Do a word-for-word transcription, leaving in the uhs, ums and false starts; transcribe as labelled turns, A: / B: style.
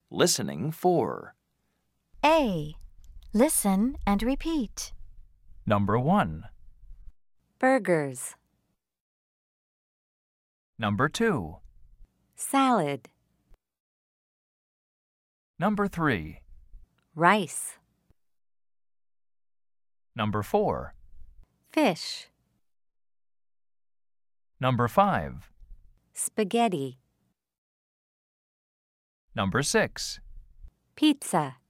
A: Listening four.
B: A. Listen and repeat.
A: Number one.
C: Burgers.
A: Number two.
C: Salad.
A: Number three.
C: Rice.
A: Number four.
C: Fish.
A: Number five.
C: Spaghetti.
A: Number six.
C: Pizza.